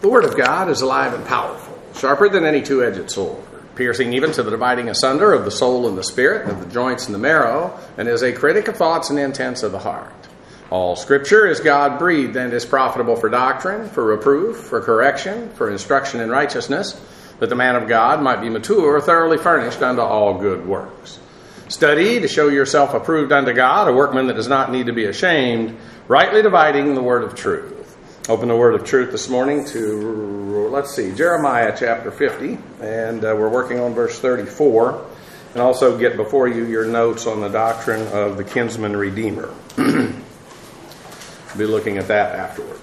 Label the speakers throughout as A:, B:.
A: The Word of God is alive and powerful, sharper than any two-edged sword, piercing even to the dividing asunder of the soul and the spirit, of the joints and the marrow, and is a critic of thoughts and intents of the heart. All Scripture is God-breathed and is profitable for doctrine, for reproof, for correction, for instruction in righteousness, that the man of God might be mature, thoroughly furnished unto all good works. Study to show yourself approved unto God, a workman that does not need to be ashamed, rightly dividing the word of truth. Open the word of truth this morning to, Jeremiah chapter 50, and we're working on verse 34, and also get before you your notes on the doctrine of the kinsman redeemer. Be looking at that afterwards.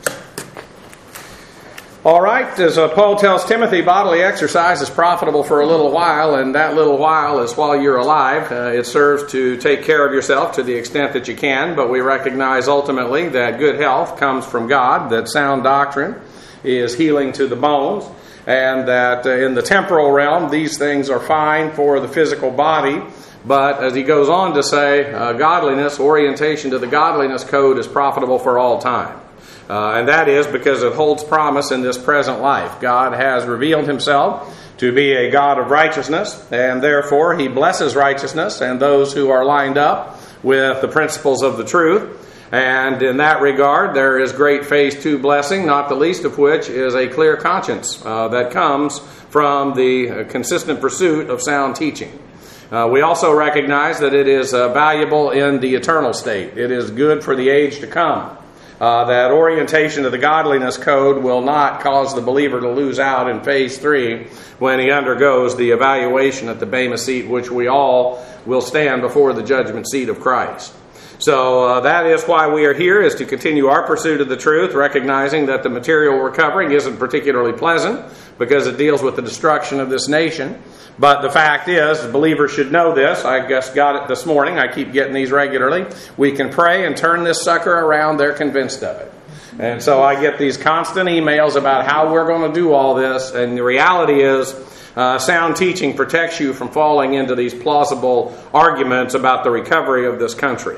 A: All right, as Paul tells Timothy, bodily exercise is profitable for a little while, and that little while is while you're alive. It serves to take care of yourself to the extent that you can, but we recognize ultimately that good health comes from God, that sound doctrine is healing to the bones, and that in the temporal realm, these things are fine for the physical body. But as he goes on to say, godliness, orientation to the godliness code is profitable for all time. And that is because it holds promise in this present life. God has revealed himself to be a God of righteousness, and therefore he blesses righteousness and those who are lined up with the principles of the truth. And in that regard, there is great phase 2 blessing, not the least of which is a clear conscience that comes from the consistent pursuit of sound teaching. We also recognize that it is valuable in the eternal state. It is good for the age to come. That orientation to the godliness code will not cause the believer to lose out in phase 3 when he undergoes the evaluation at the Bema seat, which we all will stand before the judgment seat of Christ. So that is why we are here, is to continue our pursuit of the truth, recognizing that the material we're covering isn't particularly pleasant because it deals with the destruction of this nation. But the fact is, believers should know this. I just got it this morning. I keep getting these regularly. We can pray and turn this sucker around. They're convinced of it. And so I get these constant emails about how we're going to do all this. And the reality is, sound teaching protects you from falling into these plausible arguments about the recovery of this country.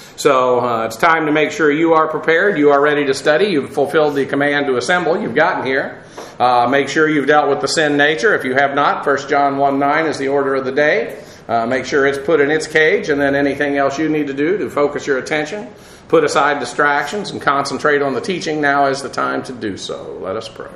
A: So it's time to make sure you are prepared, you are ready to study, you've fulfilled the command to assemble, you've gotten here. Make sure you've dealt with the sin nature. If you have not, 1 John 1:9 is the order of the day. Make sure it's put in its cage, and then anything else you need to do to focus your attention. Put aside distractions and concentrate on the teaching. Now is the time to do so. Let us pray.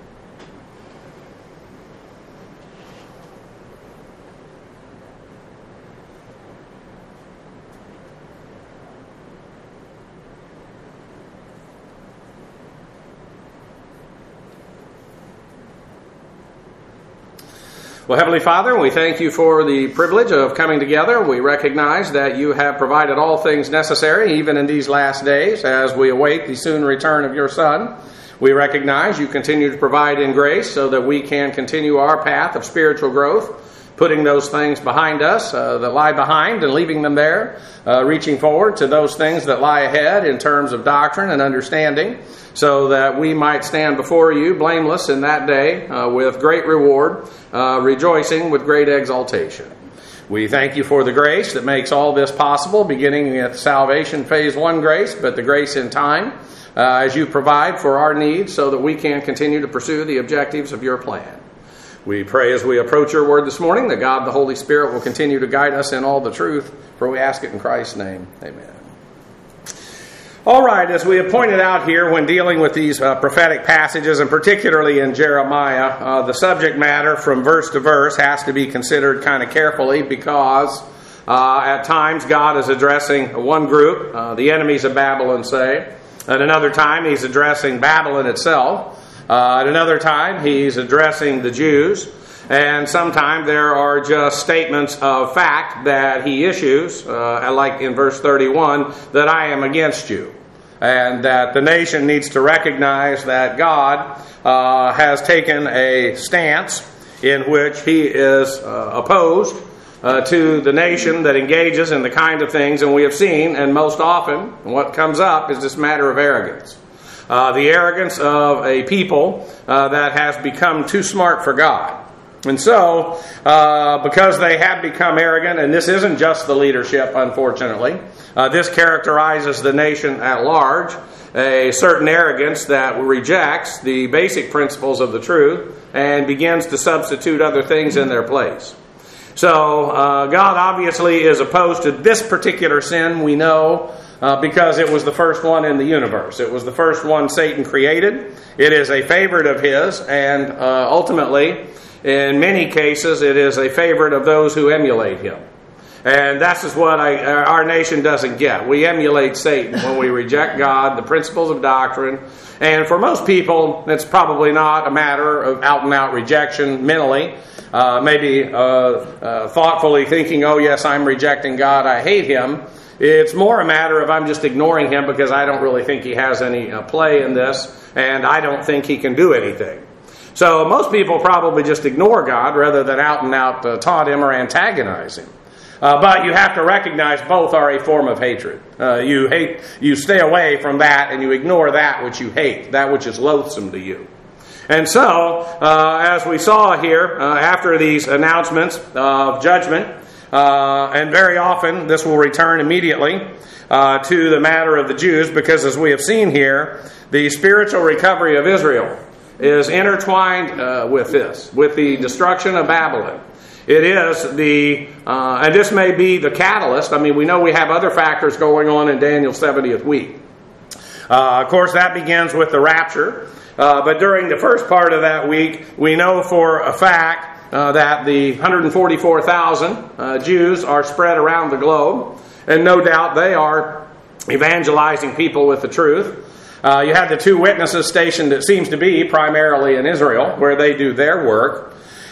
A: Well, Heavenly Father, we thank you for the privilege of coming together. We recognize that you have provided all things necessary, even in these last days, as we await the soon return of your Son. We recognize you continue to provide in grace so that we can continue our path of spiritual growth, putting those things behind us that lie behind and leaving them there, reaching forward to those things that lie ahead in terms of doctrine and understanding, so that we might stand before you blameless in that day with great reward, rejoicing with great exaltation. We thank you for the grace that makes all this possible, beginning at salvation phase 1 grace, but the grace in time as you provide for our needs so that we can continue to pursue the objectives of your plan. We pray as we approach your word this morning that God the Holy Spirit will continue to guide us in all the truth, for we ask it in Christ's name. Amen. All right, as we have pointed out here when dealing with these prophetic passages, and particularly in Jeremiah, the subject matter from verse to verse has to be considered kind of carefully, because at times God is addressing one group, the enemies of Babylon, say. At another time, he's addressing Babylon itself. At another time, he's addressing the Jews. And sometimes there are just statements of fact that he issues, like in verse 31, that I am against you. And that the nation needs to recognize that God has taken a stance in which he is opposed to the nation that engages in the kind of things, and we have seen, and most often what comes up is this matter of arrogance. The arrogance of a people that has become too smart for God. And so, because they have become arrogant, and this isn't just the leadership, unfortunately, this characterizes the nation at large, a certain arrogance that rejects the basic principles of the truth and begins to substitute other things in their place. So God obviously is opposed to this particular sin, we know, because it was the first one in the universe. It was the first one Satan created. It is a favorite of his, and ultimately, in many cases, it is a favorite of those who emulate him. And that's just what our nation doesn't get. We emulate Satan when we reject God, the principles of doctrine. And for most people, it's probably not a matter of out-and-out rejection mentally. Maybe thoughtfully thinking, oh yes, I'm rejecting God, I hate him. It's more a matter of I'm just ignoring him because I don't really think he has any play in this, and I don't think he can do anything. So most people probably just ignore God rather than out-and-out taunt him or antagonize him. But you have to recognize both are a form of hatred. You stay away from that and you ignore that which you hate, that which is loathsome to you. And so, as we saw here, after these announcements of judgment, and very often this will return immediately to the matter of the Jews, because as we have seen here, the spiritual recovery of Israel is intertwined with this, with the destruction of Babylon. It is and this may be the catalyst. I mean, we know we have other factors going on in Daniel's 70th week. Of course, that begins with the rapture. But during the first part of that week, we know for a fact that the 144,000 Jews are spread around the globe. And no doubt they are evangelizing people with the truth. You have the two witnesses stationed, it seems to be, primarily in Israel, where they do their work.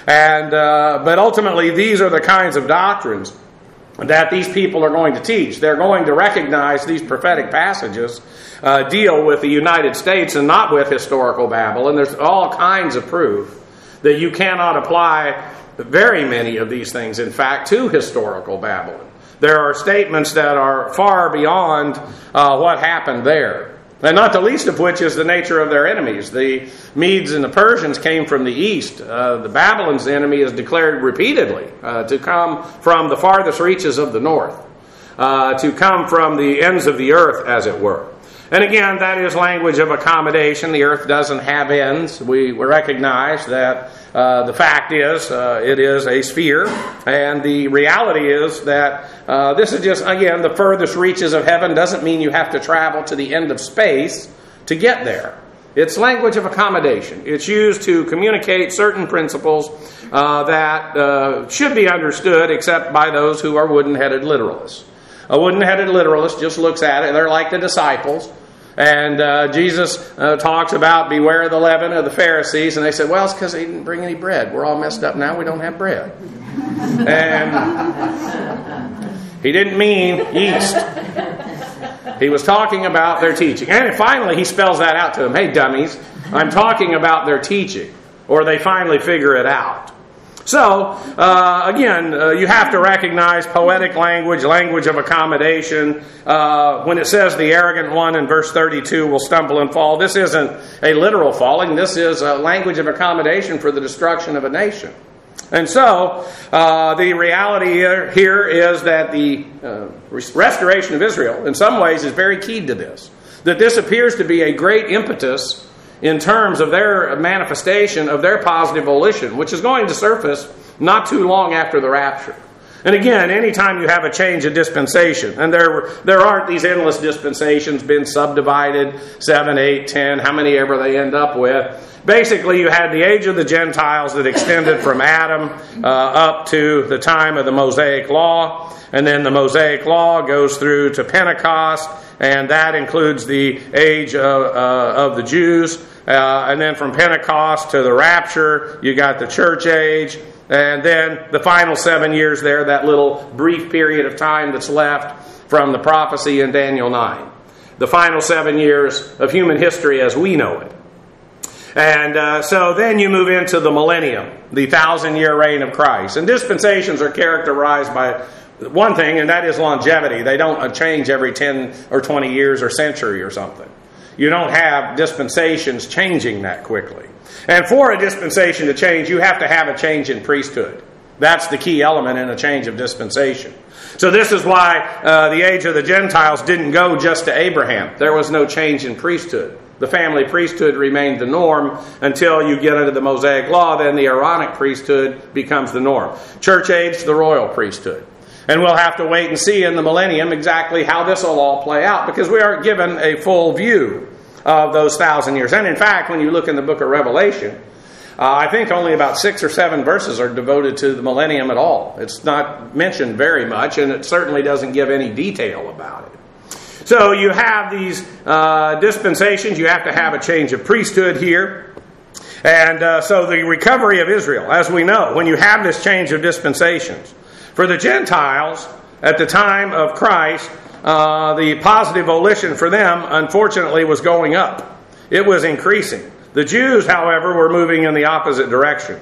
A: But ultimately, these are the kinds of doctrines that these people are going to teach. They're going to recognize these prophetic passages deal with the United States and not with historical Babylon. There's all kinds of proof that you cannot apply very many of these things, in fact, to historical Babylon. There are statements that are far beyond what happened there. And not the least of which is the nature of their enemies. The Medes and the Persians came from the east. The Babylon's enemy is declared repeatedly to come from the farthest reaches of the north, to come from the ends of the earth, as it were. And again, that is language of accommodation. The earth doesn't have ends. We recognize that the fact is it is a sphere, and the reality is that this is just, again, the furthest reaches of heaven. Doesn't mean you have to travel to the end of space to get there. It's language of accommodation. It's used to communicate certain principles that should be understood except by those who are wooden-headed literalists. A wooden-headed literalist just looks at it. They're like the disciples. And Jesus talks about beware the leaven of the Pharisees. And they said, well, it's because they didn't bring any bread. We're all messed up now. We don't have bread. And he didn't mean yeast. He was talking about their teaching. And finally, he spells that out to them. Hey, dummies, I'm talking about their teaching. Or they finally figure it out. So, again, you have to recognize poetic language, language of accommodation. When it says the arrogant one in verse 32 will stumble and fall, this isn't a literal falling. This is a language of accommodation for the destruction of a nation. And so, the reality here is that the restoration of Israel, in some ways, is very keyed to this. That this appears to be a great impetus in terms of their manifestation of their positive volition, which is going to surface not too long after the rapture. And again, anytime you have a change of dispensation, and there aren't these endless dispensations been subdivided, 7, 8, 10, how many ever they end up with. Basically, you had the age of the Gentiles that extended from Adam up to the time of the Mosaic Law. And then the Mosaic Law goes through to Pentecost, and that includes the age of the Jews. And then from Pentecost to the rapture, you got the church age. And then the final 7 years there, that little brief period of time that's left from the prophecy in Daniel 9. The final 7 years of human history as we know it. And so then you move into the millennium, the 1,000-year reign of Christ. And dispensations are characterized by one thing, and that is longevity. They don't change every 10 or 20 years or century or something. You don't have dispensations changing that quickly. And for a dispensation to change, you have to have a change in priesthood. That's the key element in a change of dispensation. So this is why the age of the Gentiles didn't go just to Abraham. There was no change in priesthood. The family priesthood remained the norm until you get into the Mosaic Law. Then the Aaronic priesthood becomes the norm. Church age, the royal priesthood. And we'll have to wait and see in the millennium exactly how this will all play out, because we aren't given a full view of those 1,000 years. And in fact, when you look in the book of Revelation, I think only about 6 or 7 verses are devoted to the millennium at all. It's not mentioned very much, and it certainly doesn't give any detail about it. So you have these dispensations. You have to have a change of priesthood here. And so the recovery of Israel, as we know, when you have this change of dispensations, for the Gentiles at the time of Christ, the positive volition for them, unfortunately, was going up. It was increasing. The Jews, however, were moving in the opposite direction.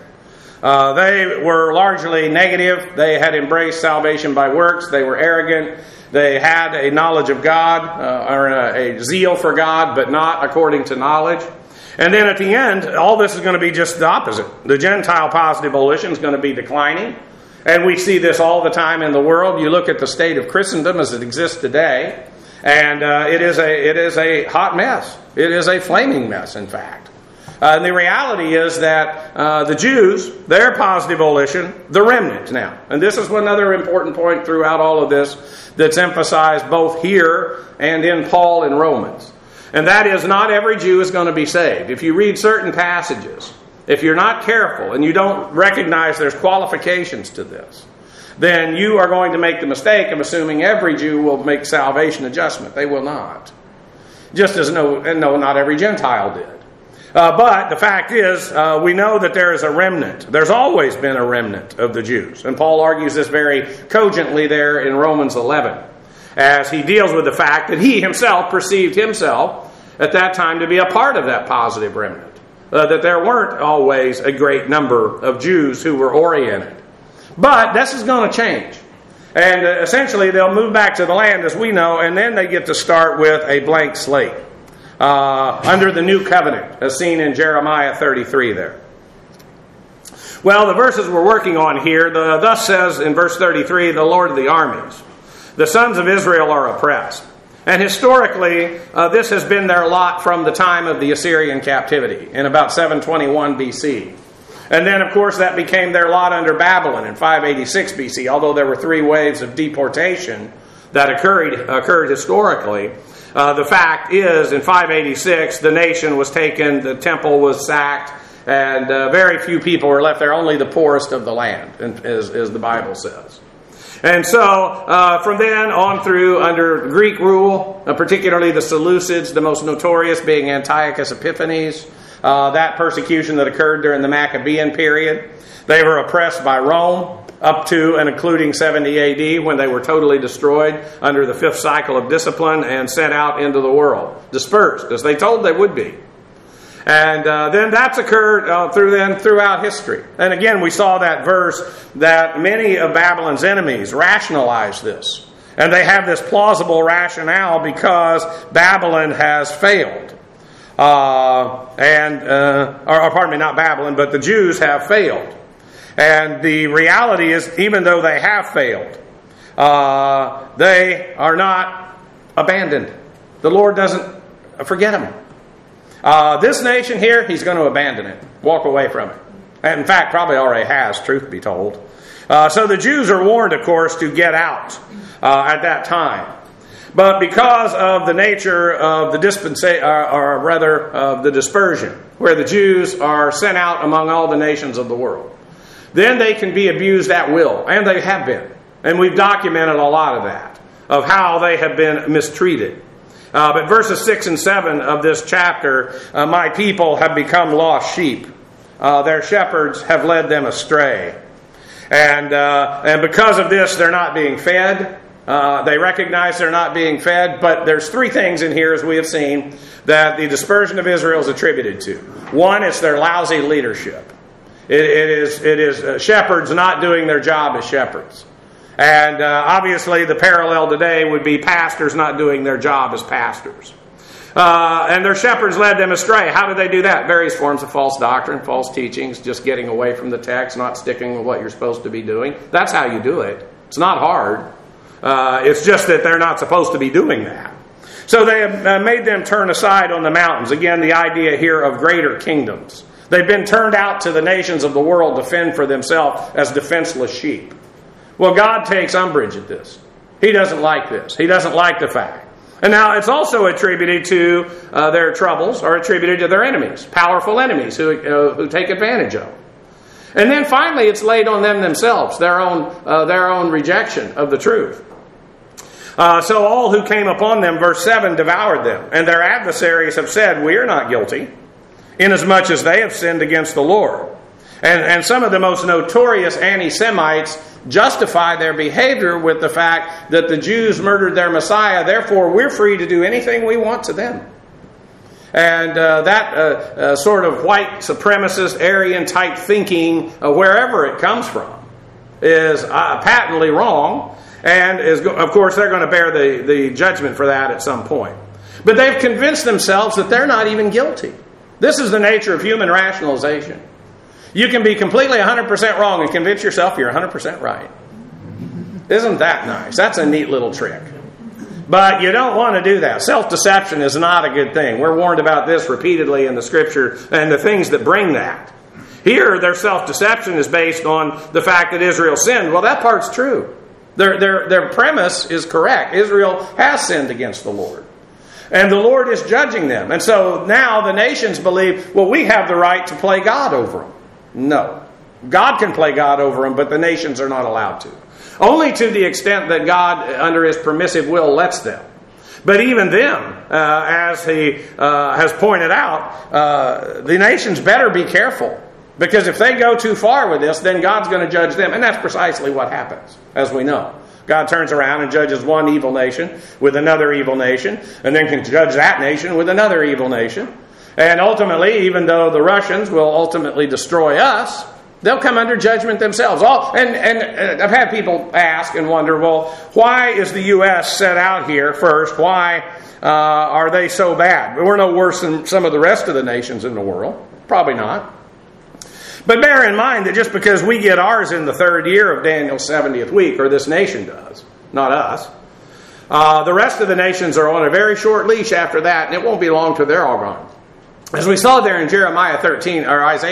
A: They were largely negative. They had embraced salvation by works. They were arrogant. They had a knowledge of God, or a zeal for God, but not according to knowledge. And then at the end, all this is going to be just the opposite. The Gentile positive volition is going to be declining. And we see this all the time in the world. You look at the state of Christendom as it exists today, and it is a hot mess. It is a flaming mess, in fact. And the reality is that the Jews, their positive volition, the remnant now. And this is another important point throughout all of this that's emphasized both here and in Paul in Romans. And that is, not every Jew is going to be saved. If you read certain passages, if you're not careful and you don't recognize there's qualifications to this, then you are going to make the mistake of assuming every Jew will make salvation adjustment. They will not. Just as not every Gentile did. But the fact is, we know that there is a remnant. There's always been a remnant of the Jews. And Paul argues this very cogently there in Romans 11, as he deals with the fact that he himself perceived himself at that time to be a part of that positive remnant. That there weren't always a great number of Jews who were oriented. But this is going to change. And essentially they'll move back to the land, as we know, and then they get to start with a blank slate. Under the new covenant, as seen in Jeremiah 33 there. Well, the verses we're working on here, thus says in verse 33, the Lord of the armies, the sons of Israel are oppressed. And historically, this has been their lot from the time of the Assyrian captivity in about 721 BC. And then, of course, that became their lot under Babylon in 586 BC, although there were 3 waves of deportation that occurred historically. The fact is, in 586, the nation was taken, the temple was sacked, and very few people were left there, only the poorest of the land, as the Bible says. And so, from then on through, under Greek rule, particularly the Seleucids, the most notorious being Antiochus Epiphanes, that persecution that occurred during the Maccabean period, they were oppressed by Rome, up to and including 70 AD, when they were totally destroyed under the 5th cycle of discipline and sent out into the world, dispersed, as they told they would be. And then that's occurred throughout history. And again, we saw that verse that many of Babylon's enemies rationalize this. And they have this plausible rationale because Babylon has failed. Pardon me, not Babylon, but the Jews have failed. And the reality is, even though they have failed, they are not abandoned. The Lord doesn't forget them. This nation here, He's going to abandon it, walk away from it. And in fact, probably already has, truth be told. So the Jews are warned, of course, to get out at that time. But because of the nature of the the dispersion, where the Jews are sent out among all the nations of the world, then they can be abused at will, and they have been. And we've documented a lot of that, of how they have been mistreated. But verses 6 and 7 of this chapter, my people have become lost sheep. Their shepherds have led them astray. And because of this, they're not being fed. They recognize they're not being fed. But there's 3 things in here, as we have seen, that the dispersion of Israel is attributed to. One, it's their lousy leadership. It is shepherds not doing their job as shepherds. And obviously the parallel today would be pastors not doing their job as pastors. And their shepherds led them astray. How did they do that? Various forms of false doctrine, false teachings, just getting away from the text, not sticking with what you're supposed to be doing. That's how you do it. It's not hard. It's just that they're not supposed to be doing that. So they have made them turn aside on the mountains. Again, the idea here of greater kingdoms. They've been turned out to the nations of the world to fend for themselves as defenseless sheep. Well, God takes umbrage at this. He doesn't like this. He doesn't like the fact. And now it's also attributed to their troubles, or attributed to their enemies, powerful enemies who take advantage of them. And then finally it's laid on them themselves, their own rejection of the truth. So all who came upon them, verse 7, devoured them. And their adversaries have said, we are not guilty, inasmuch as they have sinned against the Lord. And some of the most notorious anti-Semites justify their behavior with the fact that the Jews murdered their Messiah, therefore we're free to do anything we want to them. And that sort of white supremacist, Aryan type thinking, wherever it comes from, is patently wrong. And of course they're going to bear the judgment for that at some point. But they've convinced themselves that they're not even guilty. This is the nature of human rationalization. You can be completely 100% wrong and convince yourself you're 100% right. Isn't that nice? That's a neat little trick. But you don't want to do that. Self-deception is not a good thing. We're warned about this repeatedly in the Scripture and the things that bring that. Here, their self-deception is based on the fact that Israel sinned. Well, that part's true. Their premise is correct. Israel has sinned against the Lord. And the Lord is judging them. And so now the nations believe, well, we have the right to play God over them. No. God can play God over them, but the nations are not allowed to. Only to the extent that God, under His permissive will, lets them. But even them, as He has pointed out, the nations better be careful. Because if they go too far with this, then God's going to judge them. And that's precisely what happens, as we know. God turns around and judges one evil nation with another evil nation, and then can judge that nation with another evil nation. And ultimately, even though the Russians will ultimately destroy us, they'll come under judgment themselves. And I've had people ask and wonder, well, why is the U.S. set out here first? Why are they so bad? We're no worse than some of the rest of the nations in the world. Probably not. But bear in mind that just because we get ours in the third year of Daniel's 70th week, or this nation does, not us, the rest of the nations are on a very short leash after that, and it won't be long till they're all gone. As we saw there in Isaiah 13,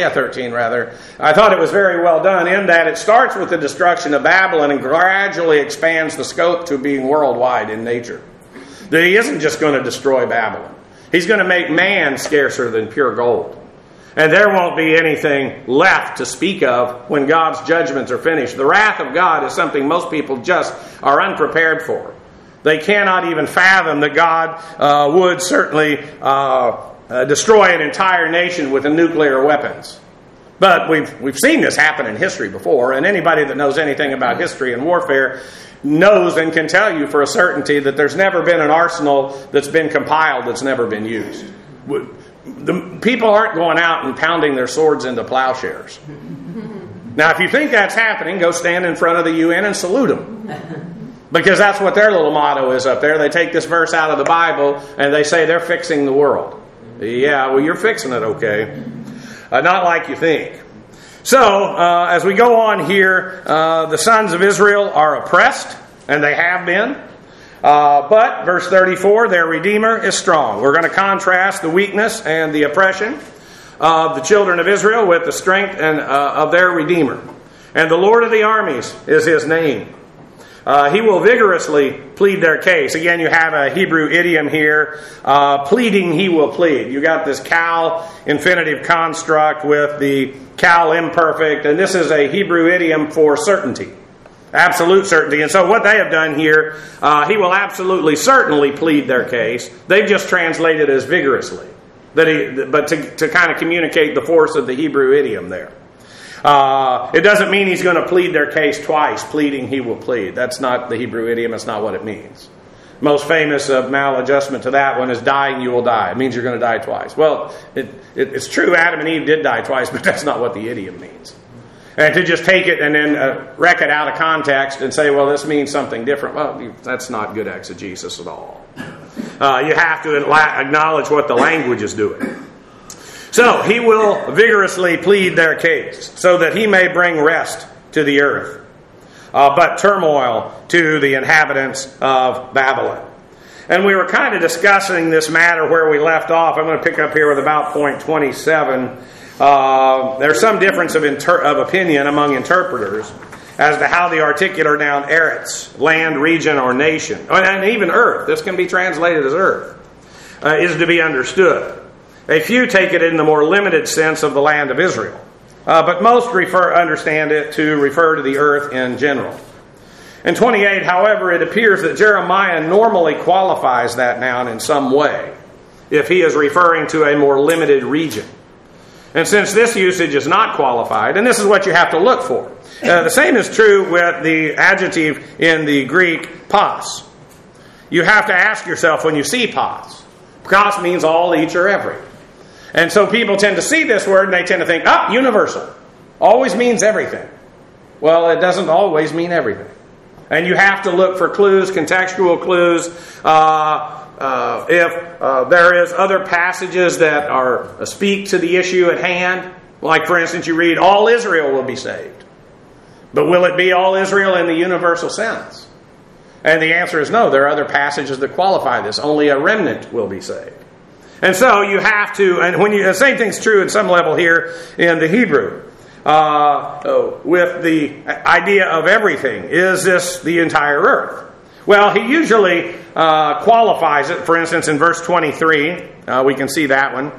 A: I thought it was very well done in that it starts with the destruction of Babylon and gradually expands the scope to being worldwide in nature. That He isn't just going to destroy Babylon. He's going to make man scarcer than pure gold. And there won't be anything left to speak of when God's judgments are finished. The wrath of God is something most people just are unprepared for. They cannot even fathom that God would certainly destroy an entire nation with nuclear weapons. But we've seen this happen in history before, and anybody that knows anything about history and warfare knows and can tell you for a certainty that there's never been an arsenal that's been compiled that's never been used. The people aren't going out and pounding their swords into plowshares. Now, if you think that's happening, go stand in front of the UN and salute them. Because that's what their little motto is up there. They take this verse out of the Bible and they say they're fixing the world. Yeah, well, you're fixing it, okay. Not like you think. So, as we go on here, the sons of Israel are oppressed, and they have been. But, verse 34, their Redeemer is strong. We're going to contrast the weakness and the oppression of the children of Israel with the strength of their Redeemer. And the Lord of the armies is His name. He will vigorously plead their case. Again, you have a Hebrew idiom here. Pleading, He will plead. You got this cal infinitive construct with the cal imperfect. And this is a Hebrew idiom for certainty. Absolute certainty. And so what they have done here, He will absolutely certainly plead their case. They've just translated as vigorously. But to kind of communicate the force of the Hebrew idiom there. It doesn't mean He's going to plead their case twice. Pleading, He will plead. That's not the Hebrew idiom. That's not what it means. Most famous maladjustment to that one is dying, you will die. It means you're going to die twice. Well, it's true Adam and Eve did die twice, but that's not what the idiom means. And to just take it and then wreck it out of context and say, well, this means something different. Well, that's not good exegesis at all. You have to acknowledge what the language is doing. So, He will vigorously plead their case so that He may bring rest to the earth. but turmoil to the inhabitants of Babylon. And we were kind of discussing this matter where we left off. I'm going to pick up here with about point 27. There's some difference of opinion among interpreters as to how the articular noun eretz, land, region, or nation, and even earth, this can be translated as earth, is to be understood. A few take it in the more limited sense of the land of Israel, but most understand it to refer to the earth in general. In 28, however, it appears that Jeremiah normally qualifies that noun in some way, if he is referring to a more limited region. And since this usage is not qualified, and this is what you have to look for. The same is true with the adjective in the Greek, pas. You have to ask yourself when you see pas. Pas means all, each, or every. And so people tend to see this word and they tend to think, universal. Always means everything. Well, it doesn't always mean everything. And you have to look for clues, contextual clues. If there is other passages that speak to the issue at hand, like for instance you read, all Israel will be saved. But will it be all Israel in the universal sense? And the answer is no. There are other passages that qualify this. Only a remnant will be saved. And so you have to, and the same thing's true at some level here in the Hebrew. With the idea of everything. Is this the entire earth? Well, he usually qualifies it. For instance, in verse 23, we can see that one.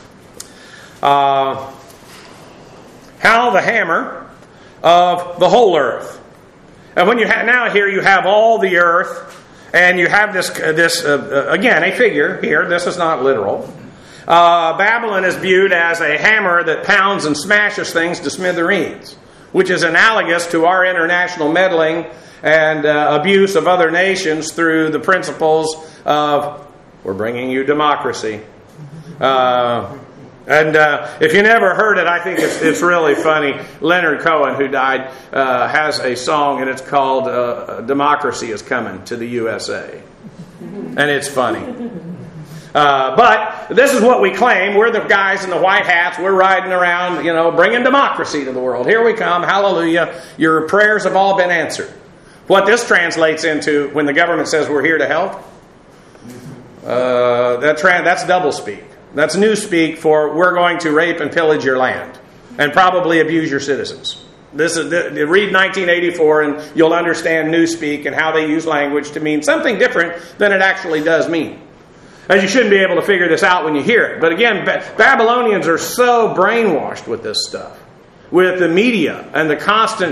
A: How the hammer of the whole earth. And when you now here you have all the earth, and you have this again a figure here. This is not literal. Babylon is viewed as a hammer that pounds and smashes things to smithereens, which is analogous to our international meddling and abuse of other nations through the principles of, we're bringing you democracy. If you never heard it, I think it's really funny. Leonard Cohen, who died, has a song, and it's called Democracy is Coming to the USA. And it's funny. But this is what we claim. We're the guys in the white hats. We're riding around, bringing democracy to the world. Here we come. Hallelujah. Your prayers have all been answered. What this translates into when the government says we're here to help, that's doublespeak. That's newspeak for we're going to rape and pillage your land and probably abuse your citizens. Read 1984 and you'll understand newspeak and how they use language to mean something different than it actually does mean. And you shouldn't be able to figure this out when you hear it. But again, Babylonians are so brainwashed with this stuff. With the media and the constant,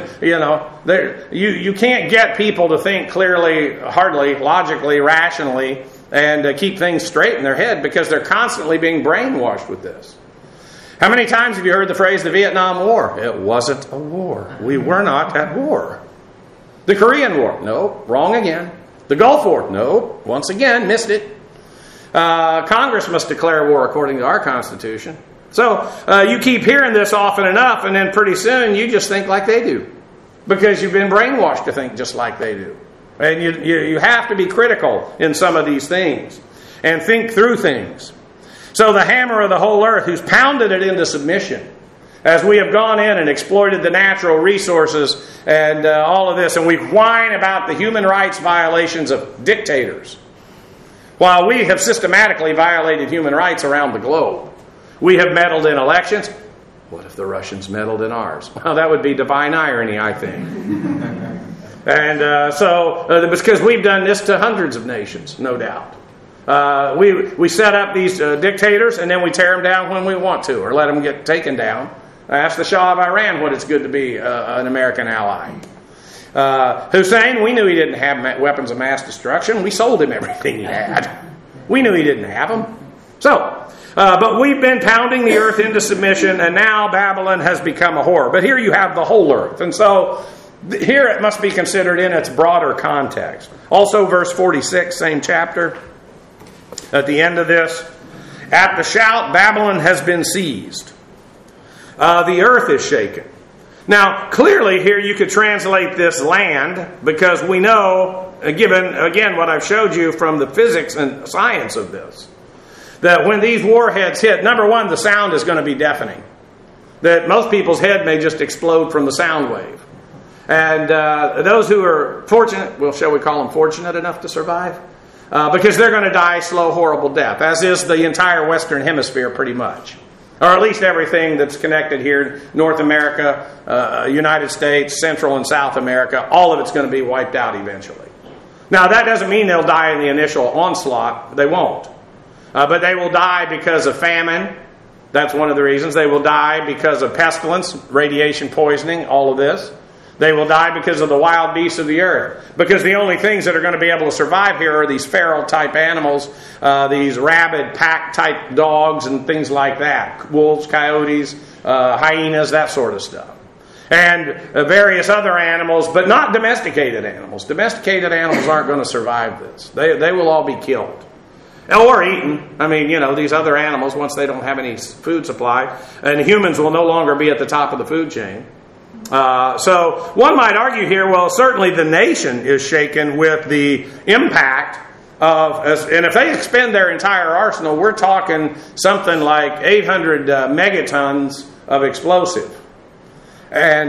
A: you can't get people to think clearly, hardly, logically, rationally, and keep things straight in their head because they're constantly being brainwashed with this. How many times have you heard the phrase, the Vietnam War? It wasn't a war. We were not at war. The Korean War? No, wrong again. The Gulf War? No, once again, missed it. Congress must declare war according to our Constitution. So you keep hearing this often enough, and then pretty soon you just think like they do. Because you've been brainwashed to think just like they do. And you have to be critical in some of these things and think through things. So the hammer of the whole earth, who's pounded it into submission, as we have gone in and exploited the natural resources and all of this, and we whine about the human rights violations of dictators, while we have systematically violated human rights around the globe. We have meddled in elections. What if the Russians meddled in ours? Well, that would be divine irony, I think. And because we've done this to hundreds of nations, no doubt. We set up these dictators and then we tear them down when we want to or let them get taken down. Ask the Shah of Iran what it's good to be an American ally. Hussein, we knew he didn't have weapons of mass destruction. We sold him everything he had. We knew he didn't have them. But we've been pounding the earth into submission, and now Babylon has become a whore. But here you have the whole earth. And so here it must be considered in its broader context. Also verse 46, same chapter, at the end of this. At the shout, Babylon has been seized. The earth is shaken. Now, clearly here you could translate this land, because we know, given, again, what I've showed you from the physics and science of this, that when these warheads hit, number one, the sound is going to be deafening. That most people's head may just explode from the sound wave. And those who are fortunate, well, shall we call them fortunate enough to survive? Because they're going to die slow, horrible death, as is the entire Western Hemisphere pretty much. Or at least everything that's connected here, North America, United States, Central and South America, all of it's going to be wiped out eventually. Now, that doesn't mean they'll die in the initial onslaught. They won't. But they will die because of famine. That's one of the reasons. They will die because of pestilence, radiation poisoning, all of this. They will die because of the wild beasts of the earth. Because the only things that are going to be able to survive here are these feral type animals, these rabid pack type dogs and things like that. Wolves, coyotes, hyenas, that sort of stuff. And various other animals, but not domesticated animals. Domesticated animals aren't going to survive this. They will all be killed. Or eaten. I mean, these other animals, once they don't have any food supply, and humans will no longer be at the top of the food chain. So one might argue here, well, certainly the nation is shaken with the impact of, and if they expend their entire arsenal, we're talking something like 800 megatons of explosive. And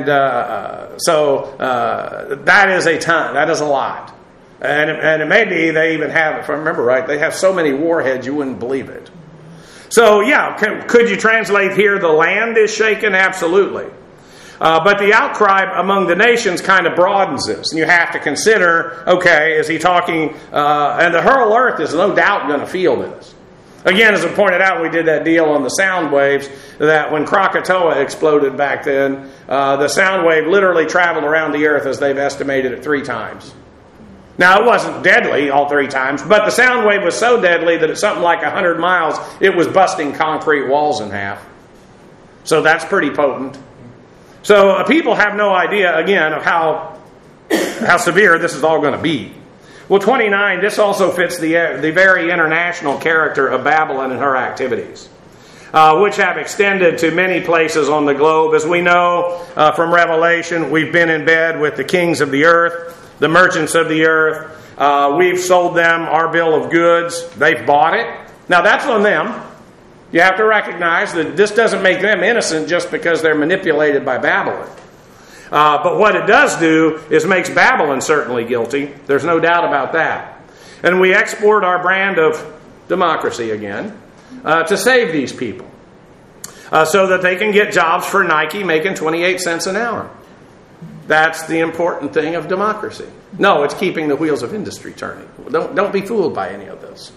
A: so that is a ton. That is a lot. And it may be they even have, if I remember right, they have so many warheads you wouldn't believe it. So yeah, could you translate here, the land is shaken? Absolutely. But the outcry among the nations kind of broadens this. And you have to consider, okay, is he talking, and the whole earth is no doubt going to feel this. Again, as I pointed out, we did that deal on the sound waves, that when Krakatoa exploded back then, the sound wave literally traveled around the earth as they've estimated it 3 times. Now, it wasn't deadly all 3 times, but the sound wave was so deadly that at something like 100 miles, it was busting concrete walls in half. So that's pretty potent. So people have no idea, again, of how severe this is all going to be. Well, 29, this also fits the very international character of Babylon and her activities, which have extended to many places on the globe. As we know from Revelation, we've been in bed with the kings of the earth, the merchants of the earth. We've sold them our bill of goods. They've bought it. Now, that's on them. You have to recognize that this doesn't make them innocent just because they're manipulated by Babylon. But what it does do is makes Babylon certainly guilty. There's no doubt about that. And we export our brand of democracy again to save these people so that they can get jobs for Nike making 28 cents an hour. That's the important thing of democracy. No, it's keeping the wheels of industry turning. Don't be fooled by any of this.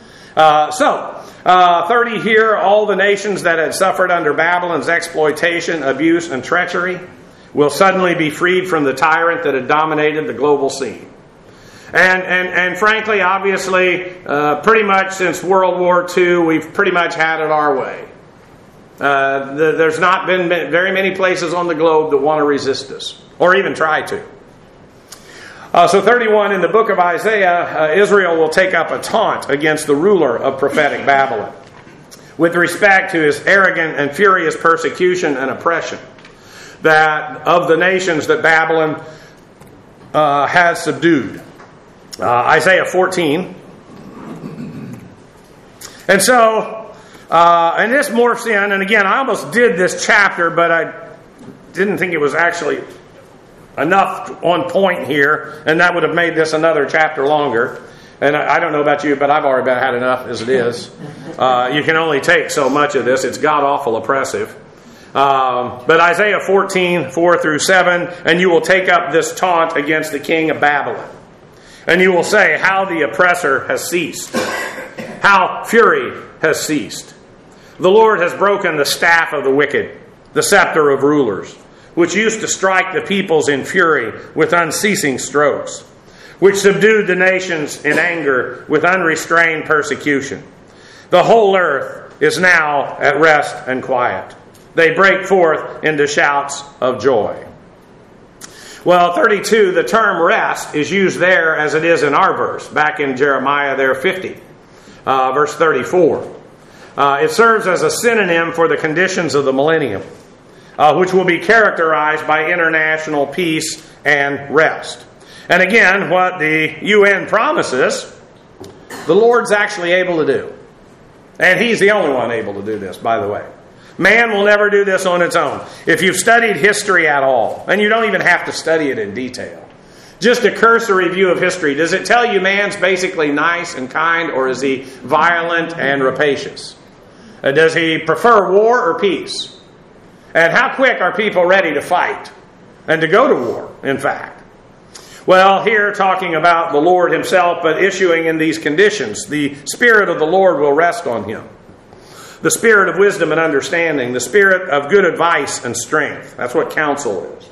A: 30 here, all the nations that had suffered under Babylon's exploitation, abuse, and treachery will suddenly be freed from the tyrant that had dominated the global scene. And frankly, obviously, pretty much since World War II, we've pretty much had it our way. There's not been very many places on the globe that want to resist us, or even try to. So 31, in the book of Isaiah, Israel will take up a taunt against the ruler of prophetic Babylon with respect to his arrogant and furious persecution and oppression that of the nations that Babylon has subdued. Isaiah 14. And so, and this morphs in, and again, I almost did this chapter, but I didn't think it was actually enough on point here, and that would have made this another chapter longer. And I don't know about you, but I've already had enough as it is. You can only take so much of this. It's god-awful oppressive. But Isaiah 14, 4 through 7, and you will take up this taunt against the king of Babylon. And you will say, how the oppressor has ceased. How fury has ceased. The Lord has broken the staff of the wicked, the scepter of rulers, which used to strike the peoples in fury with unceasing strokes, which subdued the nations in anger with unrestrained persecution. The whole earth is now at rest and quiet. They break forth into shouts of joy. Well, 32, the term rest is used there as it is in our verse, back in Jeremiah there 50, verse 34. It serves as a synonym for the conditions of the millennium, which will be characterized by international peace and rest. And again, what the UN promises, the Lord's actually able to do. And He's the only one able to do this, by the way. Man will never do this on its own. If you've studied history at all, and you don't even have to study it in detail, just a cursory view of history, does it tell you man's basically nice and kind, or is he violent and rapacious? Does he prefer war or peace? And how quick are people ready to fight and to go to war, in fact? Well, here talking about the Lord himself, but issuing in these conditions, the Spirit of the Lord will rest on him. The Spirit of wisdom and understanding, the Spirit of good advice and strength. That's what counsel is.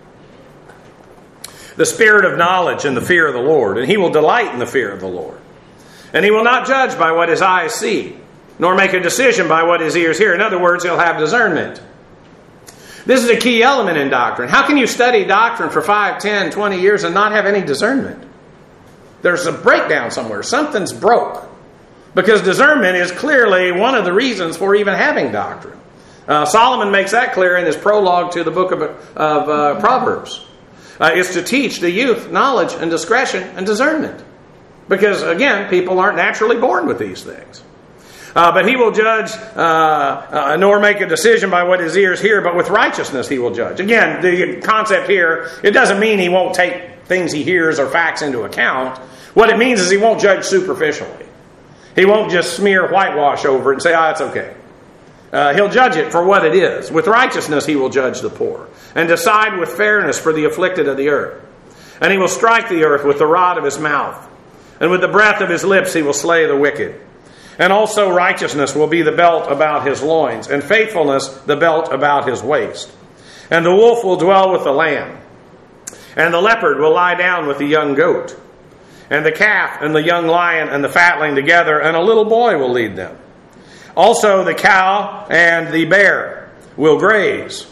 A: The Spirit of knowledge and the fear of the Lord, and he will delight in the fear of the Lord. And he will not judge by what his eyes see, nor make a decision by what his ears hear. In other words, he'll have discernment. This is a key element in doctrine. How can you study doctrine for 5, 10, 20 years and not have any discernment? There's a breakdown somewhere. Something's broke. Because discernment is clearly one of the reasons for even having doctrine. Solomon makes that clear in his prologue to the book of Proverbs. It's to teach the youth knowledge and discretion and discernment. Because, again, people aren't naturally born with these things. But he will judge, nor make a decision by what his ears hear, but with righteousness he will judge. Again, the concept here, it doesn't mean he won't take things he hears or facts into account. What it means is he won't judge superficially. He won't just smear whitewash over it and say, it's okay. He'll judge it for what it is. With righteousness he will judge the poor, and decide with fairness for the afflicted of the earth. And he will strike the earth with the rod of his mouth, and with the breath of his lips he will slay the wicked. And also righteousness will be the belt about his loins, and faithfulness the belt about his waist. And the wolf will dwell with the lamb, and the leopard will lie down with the young goat, and the calf and the young lion and the fatling together, and a little boy will lead them. Also the cow and the bear will graze.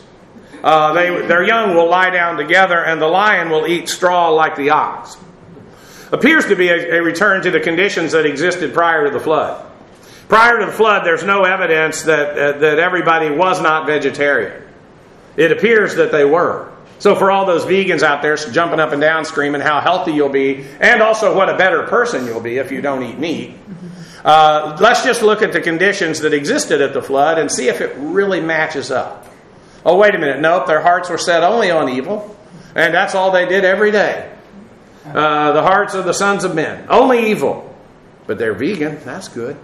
A: Their young will lie down together, and the lion will eat straw like the ox. Appears to be a return to the conditions that existed prior to the flood. Prior to the flood, there's no evidence that everybody was not vegetarian. It appears that they were. So for all those vegans out there jumping up and down screaming how healthy you'll be, and also what a better person you'll be if you don't eat meat, let's just look at the conditions that existed at the flood and see if it really matches up. Oh, wait a minute. Nope, their hearts were set only on evil, and that's all they did every day. The hearts of the sons of men, only evil. But they're vegan. That's good.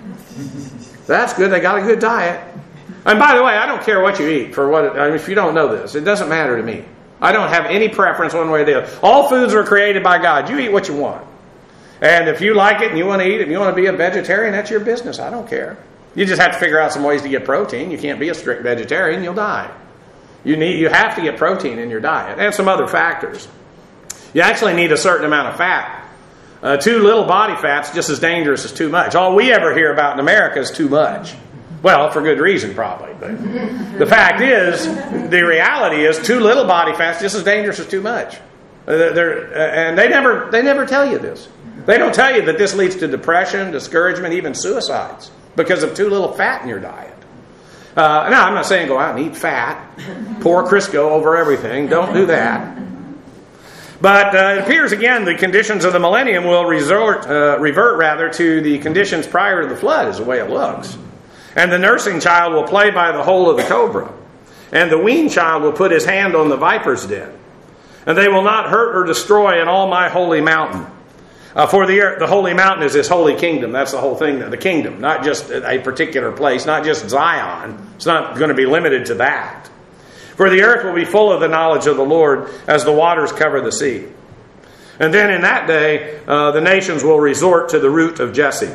A: That's good. They got a good diet. And by the way, I don't care what you eat. If you don't know this, it doesn't matter to me. I don't have any preference one way or the other. All foods were created by God. You eat what you want. And if you like it and you want to eat it, and you want to be a vegetarian, that's your business. I don't care. You just have to figure out some ways to get protein. You can't be a strict vegetarian. You'll die. You have to get protein in your diet and some other factors. You actually need a certain amount of fat. Too little body fat's just as dangerous as too much. All we ever hear about in America is too much. Well, for good reason probably. But the fact is, the reality is too little body fat's just as dangerous as too much. And they never tell you this. They don't tell you that this leads to depression, discouragement, even suicides because of too little fat in your diet. Now, I'm not saying go out and eat fat. Pour Crisco over everything. Don't do that. But it appears, again, the conditions of the millennium will revert to the conditions prior to the flood, is the way it looks. And the nursing child will play by the hole of the cobra. And the weaned child will put his hand on the viper's den. And they will not hurt or destroy in all my holy mountain. For the holy mountain is his holy kingdom. That's the whole thing, the kingdom. Not just a particular place, not just Zion. It's not going to be limited to that. For the earth will be full of the knowledge of the Lord as the waters cover the sea. And then in that day, the nations will resort to the root of Jesse,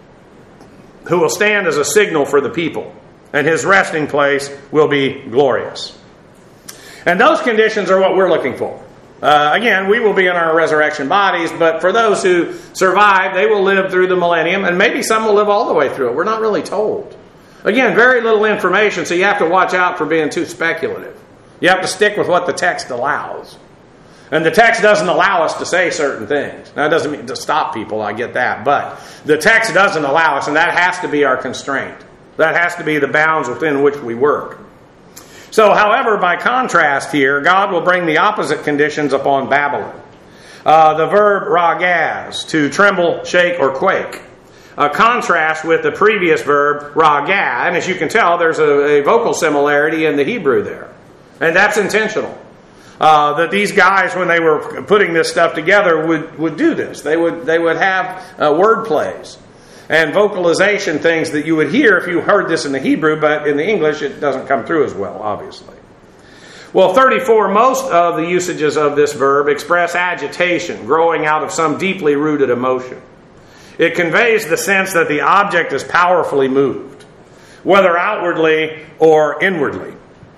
A: who will stand as a signal for the people, and his resting place will be glorious. And those conditions are what we're looking for. Again, we will be in our resurrection bodies, but for those who survive, they will live through the millennium, and maybe some will live all the way through it. We're not really told. Again, very little information, so you have to watch out for being too speculative. You have to stick with what the text allows. And the text doesn't allow us to say certain things. Now, it doesn't mean to stop people, I get that. But the text doesn't allow us, and that has to be our constraint. That has to be the bounds within which we work. So, however, by contrast here, God will bring the opposite conditions upon Babylon. The verb ragaz, to tremble, shake, or quake. a contrast with the previous verb, ragah. And as you can tell, there's a vocal similarity in the Hebrew there. And that's intentional. That these guys, when they were putting this stuff together, would do this. They would have word plays and vocalization things that you would hear if you heard this in the Hebrew, but in the English it doesn't come through as well, obviously. Well, 34, most of the usages of this verb express agitation, growing out of some deeply rooted emotion. It conveys the sense that the object is powerfully moved, whether outwardly or inwardly.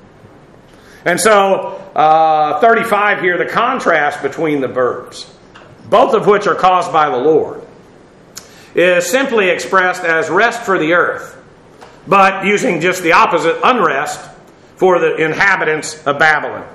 A: And so, 35 here, the contrast between the verbs, both of which are caused by the Lord, is simply expressed as rest for the earth, but using just the opposite, unrest, for the inhabitants of Babylon.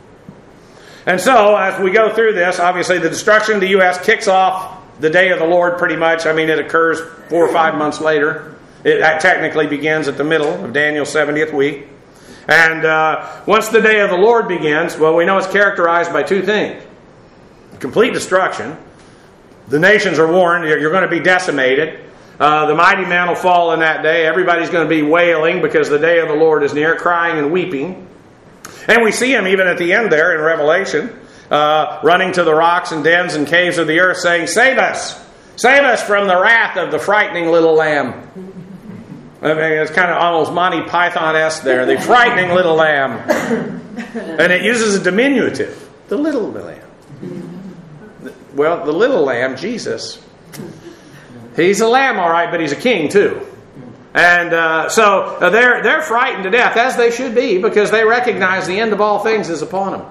A: And so, as we go through this, obviously the destruction of the U.S. kicks off the day of the Lord pretty much. I mean, it occurs 4 or 5 months later. It technically begins at the middle of Daniel's 70th week. And once the day of the Lord begins, well, we know it's characterized by 2 things. Complete destruction. The nations are warned, you're going to be decimated. The mighty man will fall in that day. Everybody's going to be wailing because the day of the Lord is near, crying and weeping. And we see him even at the end there in Revelation, running to the rocks and dens and caves of the earth, saying, "Save us! Save us from the wrath of the frightening little lamb." I mean, it's kind of almost Monty Python-esque there. The frightening little lamb. And it uses a diminutive. The little lamb. Well, the little lamb, Jesus, he's a lamb, all right, but he's a king too. And so they're frightened to death, as they should be, because they recognize the end of all things is upon them.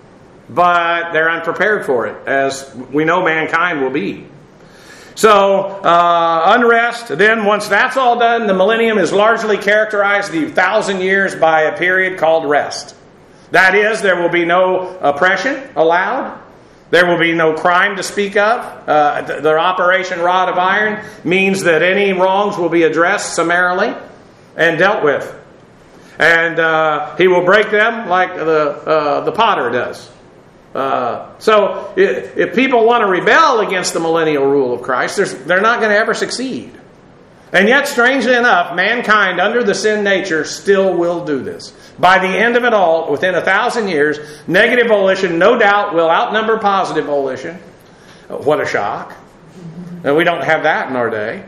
A: But they're unprepared for it, as we know mankind will be. So, unrest. Then once that's all done, the millennium is largely characterized, the 1,000 years, by a period called rest. That is, there will be no oppression allowed. There will be no crime to speak of. The Operation Rod of Iron means that any wrongs will be addressed summarily and dealt with. And he will break them like the potter does. So if people want to rebel against the millennial rule of Christ, they're not going to ever succeed. And yet, strangely enough, mankind under the sin nature still will do this. By the end of it all, within 1,000 years, negative volition no doubt will outnumber positive volition. What a shock. And we don't have that in our day.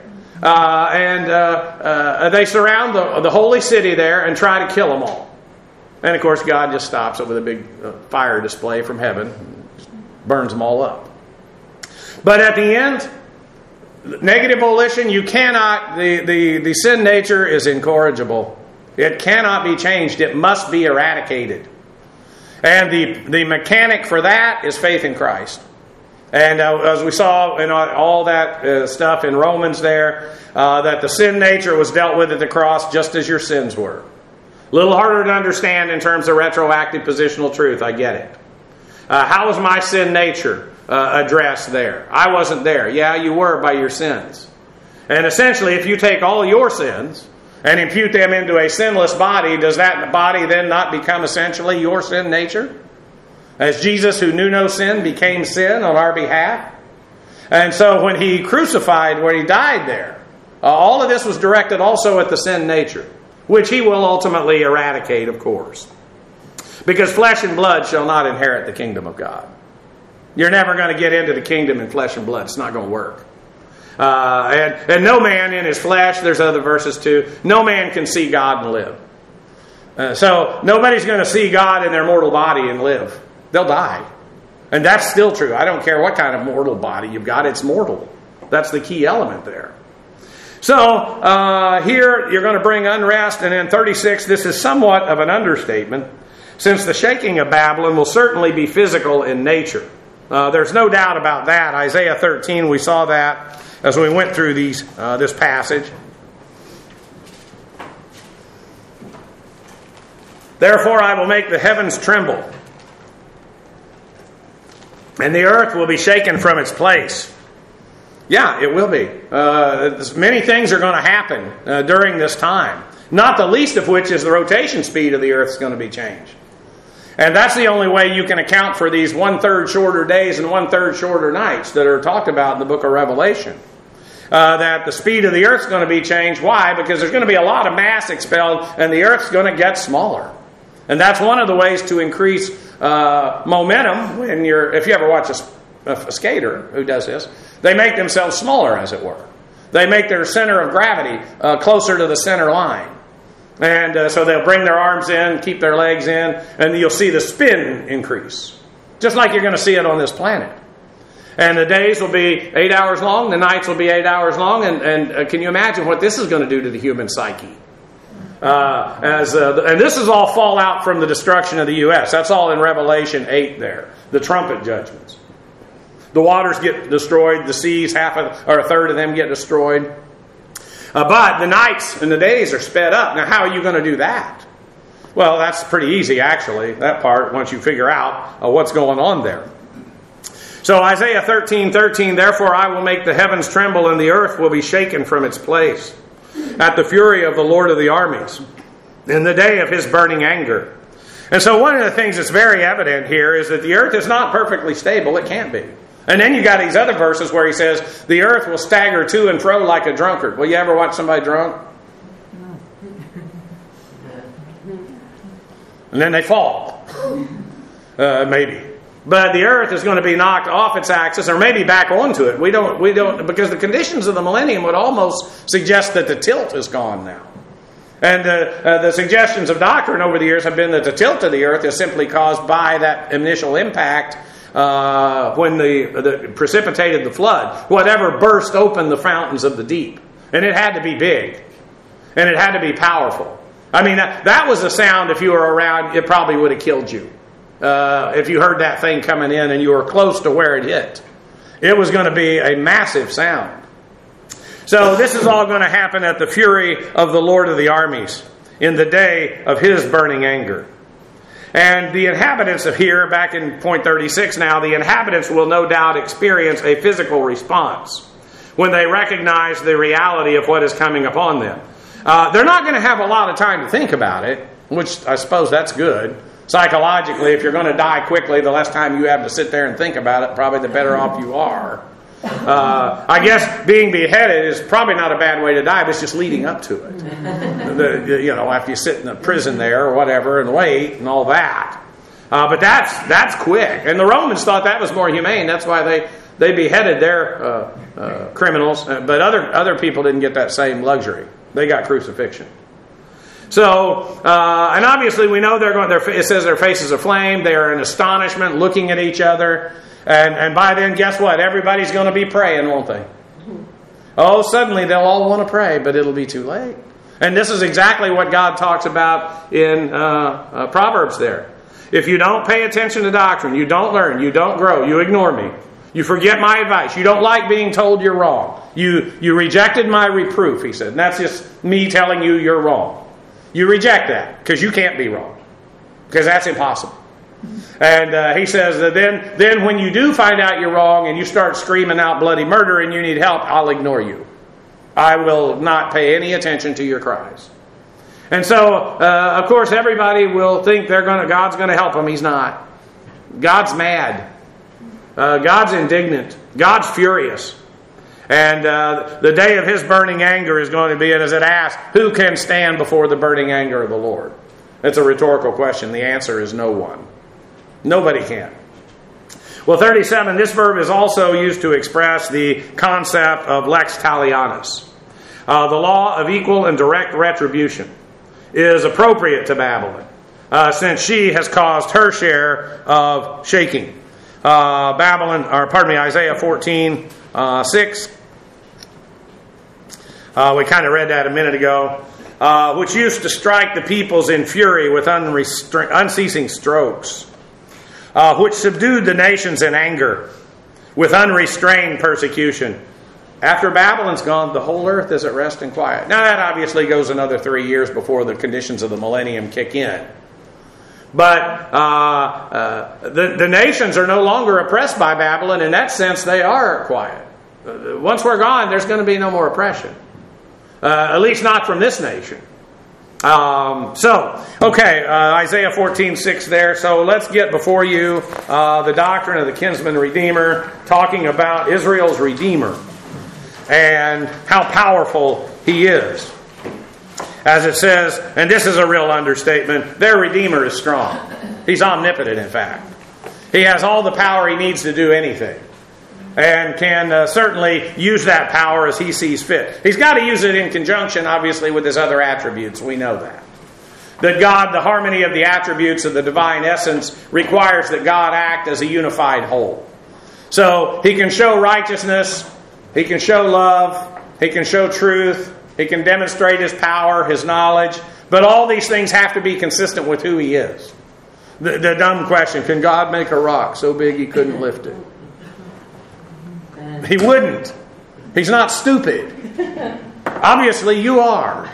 A: And they surround the holy city there and try to kill them all. And of course, God just stops it with a big fire display from heaven, burns them all up. But at the end, negative volition, you cannot, the sin nature is incorrigible. It cannot be changed. It must be eradicated. And the mechanic for that is faith in Christ. And as we saw in all that stuff in Romans there, that the sin nature was dealt with at the cross just as your sins were. A little harder to understand in terms of retroactive positional truth. I get it. How was my sin nature addressed there? I wasn't there. Yeah, you were by your sins. And essentially, if you take all your sins and impute them into a sinless body, does that body then not become essentially your sin nature? As Jesus, who knew no sin, became sin on our behalf. And so when he crucified, when he died there, all of this was directed also at the sin nature, which he will ultimately eradicate, of course. Because flesh and blood shall not inherit the kingdom of God. You're never going to get into the kingdom in flesh and blood. It's not going to work. And no man in his flesh, there's other verses too, no man can see God and live. So nobody's going to see God in their mortal body and live. They'll die. And that's still true. I don't care what kind of mortal body you've got, it's mortal. That's the key element there. So here you're going to bring unrest, and in 36 this is somewhat of an understatement, since the shaking of Babylon will certainly be physical in nature. There's no doubt about that. Isaiah 13, we saw that as we went through this passage. Therefore I will make the heavens tremble, and the earth will be shaken from its place. Yeah, it will be. Many things are going to happen during this time. Not the least of which is the rotation speed of the earth is going to be changed. And that's the only way you can account for these 1/3 shorter days and 1/3 shorter nights that are talked about in the book of Revelation. that the speed of the earth's going to be changed. Why? Because there's going to be a lot of mass expelled, and the earth's going to get smaller. And that's one of the ways to increase momentum. If you ever watch a skater who does this, they make themselves smaller, as it were. They make their center of gravity closer to the center line. And so they'll bring their arms in, keep their legs in, and you'll see the spin increase. Just like you're going to see it on this planet. And the days will be 8 hours long, the nights will be 8 hours long, and can you imagine what this is going to do to the human psyche? And this is all fallout from the destruction of the U.S. That's all in Revelation 8 there, the trumpet judgments. The waters get destroyed, the seas, a third of them get destroyed. But the nights and the days are sped up. Now, how are you going to do that? Well, that's pretty easy, actually, that part, once you figure out what's going on there. So Isaiah 13:13, therefore I will make the heavens tremble and the earth will be shaken from its place at the fury of the Lord of the armies in the day of his burning anger. And so one of the things that's very evident here is that the earth is not perfectly stable. It can't be. And then you got these other verses where he says, the earth will stagger to and fro like a drunkard. Well, you ever watch somebody drunk? And then they fall. Maybe. But the earth is going to be knocked off its axis, or maybe back onto it. We don't, because the conditions of the millennium would almost suggest that the tilt is gone now. And the suggestions of doctrine over the years have been that the tilt of the earth is simply caused by that initial impact when the precipitated the flood. Whatever burst open the fountains of the deep. And it had to be big. And it had to be powerful. I mean, that was a sound, if you were around, it probably would have killed you. If you heard that thing coming in and you were close to where it hit. It was going to be a massive sound. So this is all going to happen at the fury of the Lord of the armies in the day of his burning anger. And the inhabitants of here, back in point 36 now, the inhabitants will no doubt experience a physical response when they recognize the reality of what is coming upon them. They're not going to have a lot of time to think about it, which I suppose that's good. Psychologically, if you're going to die quickly, the less time you have to sit there and think about it, probably the better off you are. I guess being beheaded is probably not a bad way to die, but it's just leading up to it. After you sit in the prison there or whatever and wait and all that. But that's quick. And the Romans thought that was more humane. That's why they beheaded their criminals. But other people didn't get that same luxury. They got crucifixion. So, and obviously we know it says their faces are flame. They are in astonishment, looking at each other. And by then, guess what? Everybody's going to be praying, won't they? Oh, suddenly they'll all want to pray, but it'll be too late. And this is exactly what God talks about in Proverbs there. If you don't pay attention to doctrine, you don't learn, you don't grow, you ignore me, you forget my advice, you don't like being told you're wrong, you rejected my reproof, he said. And that's just me telling you you're wrong. You reject that because you can't be wrong. Because that's impossible. And he says that then when you do find out you're wrong and you start screaming out bloody murder and you need help, I'll ignore you. I will not pay any attention to your cries. And so, of course, everybody will think God's going to help them. He's not. God's mad. God's indignant. God's furious. And the day of his burning anger is going to be, and as it asks, who can stand before the burning anger of the Lord? It's a rhetorical question. The answer is no one. Nobody can. Well, 37, this verb is also used to express the concept of lex talionis. The law of equal and direct retribution is appropriate to Babylon, since she has caused her share of shaking. Isaiah 14, 6. We kind of read that a minute ago. Which used to strike the peoples in fury with unceasing strokes. Which subdued the nations in anger with unrestrained persecution. After Babylon's gone, the whole earth is at rest and quiet. Now that obviously goes another 3 years before the conditions of the millennium kick in. But the nations are no longer oppressed by Babylon. In that sense, they are quiet. Once we're gone, there's going to be no more oppression. At least not from this nation. Isaiah 14:6 there. So let's get before you the doctrine of the kinsman redeemer, talking about Israel's redeemer. and how powerful He is. As it says, and this is a real understatement, their Redeemer is strong. He's omnipotent, in fact. He has all the power He needs to do anything, and can certainly use that power as He sees fit. He's got to use it in conjunction, obviously, with His other attributes. We know that. That God, the harmony of the attributes of the divine essence, requires that God act as a unified whole. So He can show righteousness, He can show love, He can show truth, He can demonstrate His power, His knowledge, but all these things have to be consistent with who He is. The dumb question, can God make a rock so big He couldn't lift it? He wouldn't. He's not stupid. Obviously you are.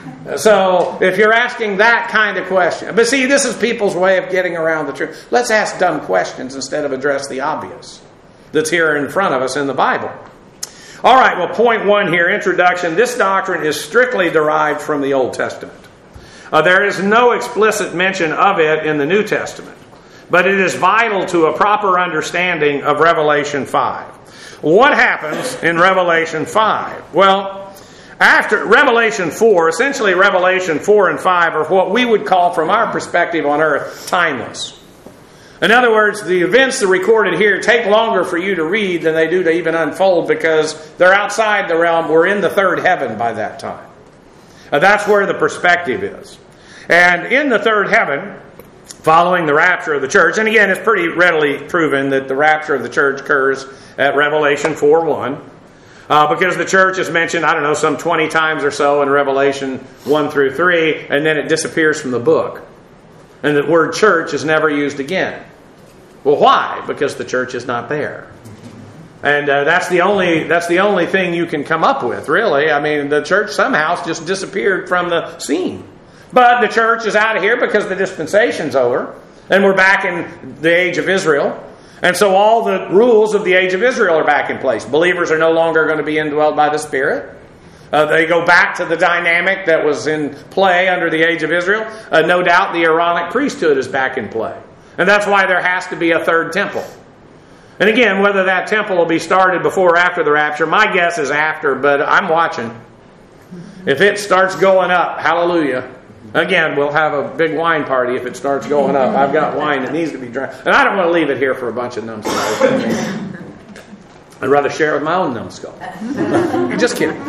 A: So if you're asking that kind of question, but see, this is people's way of getting around the truth. Let's ask dumb questions instead of address the obvious that's here in front of us in the Bible. All right, well, point one here, introduction. This doctrine is strictly derived from the Old Testament. There is no explicit mention of it in the New Testament, but it is vital to a proper understanding of Revelation 5. What happens in Revelation 5? Well, after Revelation 4, essentially Revelation 4 and 5 are what we would call, from our perspective on earth, timeless. In other words, the events that are recorded here take longer for you to read than they do to even unfold, because they're outside the realm. We're in the third heaven by that time. That's where the perspective is. And in the third heaven, following the rapture of the church, and again, it's pretty readily proven that the rapture of the church occurs at Revelation 4:1, because the church is mentioned, some 20 times or so in Revelation 1 through 3, and then it disappears from the book. And the word church is never used again. Well, why? Because the church is not there. And that's the only thing you can come up with, really. I mean, the church somehow just disappeared from the scene. But the church is out of here because the dispensation's over, and we're back in the age of Israel. And so all the rules of the age of Israel are back in place. Believers are no longer going to be indwelled by the Spirit. They go back to the dynamic that was in play under the age of Israel. No doubt the Aaronic priesthood is back in play. And that's why there has to be a third temple. And again, whether that temple will be started before or after the rapture, my guess is after, but I'm watching. If it starts going up, hallelujah. Again, we'll have a big wine party if it starts going up. I've got wine that needs to be drank. And I don't want to leave it here for a bunch of numbskulls. I'd rather share it with my own numbskull. Just kidding.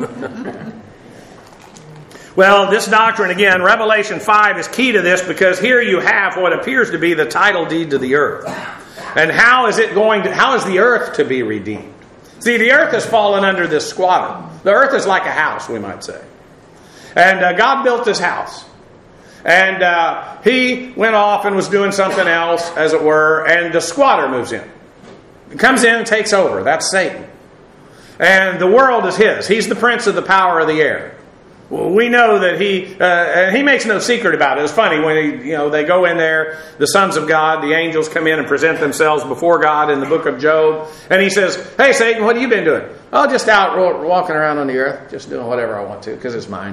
A: Well, this doctrine, again, Revelation 5 is key to this, because here you have what appears to be the title deed to the earth. And how is the earth to be redeemed? See, the earth has fallen under this squatter. The earth is like a house, we might say. And God built this house. And He went off and was doing something else, as it were, and the squatter moves in. He comes in and takes over. That's Satan. And the world is his. He's the prince of the power of the air. Well, we know that he makes no secret about it. It's funny when they go in there, the sons of God, the angels come in and present themselves before God in the book of Job. And he says, "Hey, Satan, what have you been doing?" "Oh, just out walking around on the earth, just doing whatever I want to, because it's mine."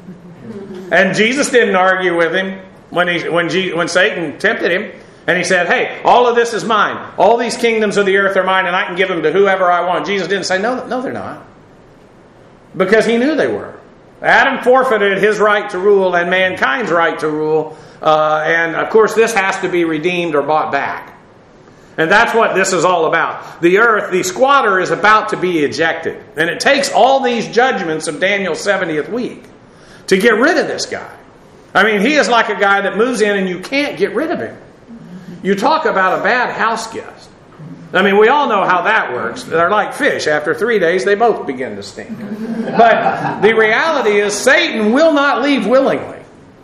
A: And Jesus didn't argue with him when Satan tempted him. And he said, "Hey, all of this is mine. All these kingdoms of the earth are mine, and I can give them to whoever I want." Jesus didn't say, no, they're not. Because He knew they were. Adam forfeited his right to rule and mankind's right to rule. And, of course, this has to be redeemed or bought back. And that's what this is all about. The earth, the squatter, is about to be ejected. And it takes all these judgments of Daniel's 70th week to get rid of this guy. I mean, he is like a guy that moves in and you can't get rid of him. You talk about a bad house guest. I mean, we all know how that works. They're like fish. After 3 days, they both begin to stink. But the reality is, Satan will not leave willingly.